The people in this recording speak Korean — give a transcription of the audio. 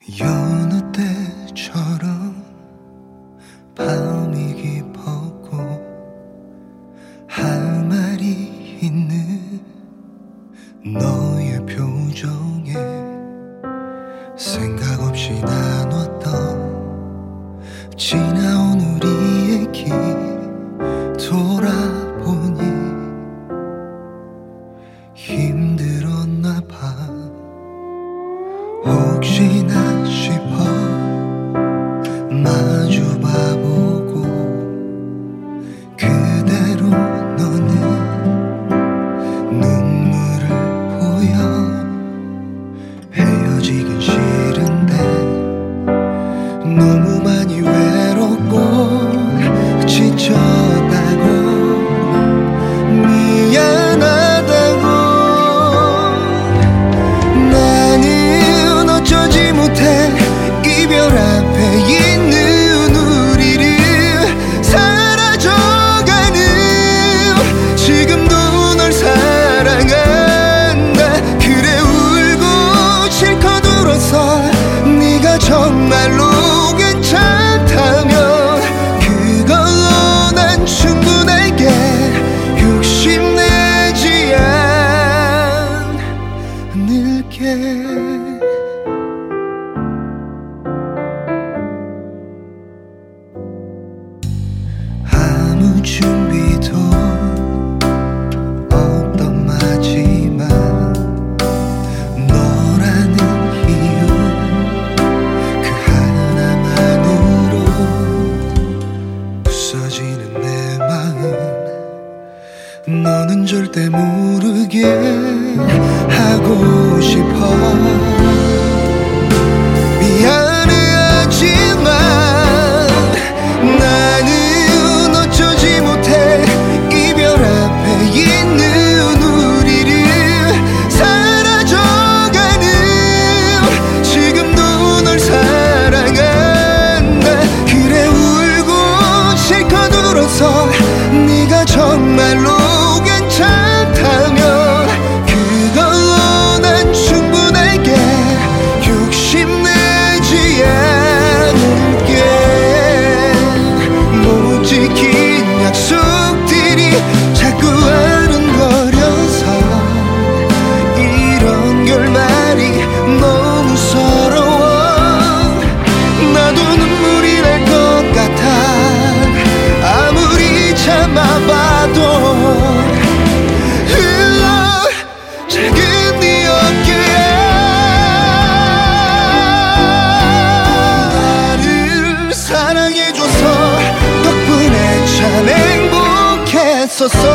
여느 때처럼 밤이 깊었고 할 말이 있는 너의 표정에 생각 없이 나눴던 지나온 우리 얘기 돌아보니 힘들었나 봐. 혹시나 싶어 마주봐보고 그대로 너는 눈물을 보여. 헤어지긴 싫은데 너무 많이 외롭고 지쳤다고 미안하다고. 나는 어쩌지 못해 이별 앞에 있는 우리를 사라져가는 지금도 널 사랑한다. 그래 울고 실컷 울어서 네가 정말로 괜찮다면 그걸로 난 충분할게. 욕심내지 않을게. 아무 준비도 없던 마지막 너라는 이유 그 하나만으로 부서지는 내 마음 너는 절대 모르게 하고 싶어. 미안해하지만 나는 어쩌지 못해 이별 앞에 있는 우리를 사라져가는 지금도 널 사랑한다. 그래 울고 실컷 울어서 네가 정말로 괜찮다면 그걸로 난 충분할게. 욕심내지 않을게. 못 지킨 약속들이 자꾸 아른거려서 이런 결말이 너무 서러워. 나도 눈물이 날 것 같아. 아무리 참아봐도 흘러 작은 네 어깨에 나를 사랑해줘서 덕분에 참 행복했었어.